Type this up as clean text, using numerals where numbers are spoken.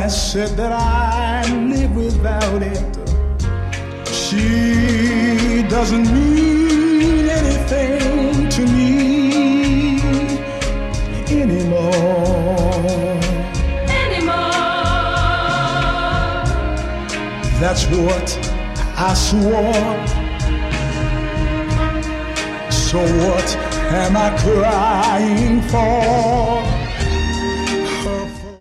said that I live without it. She doesn't mean anything to me anymore. That's what I swore. So what am I crying for?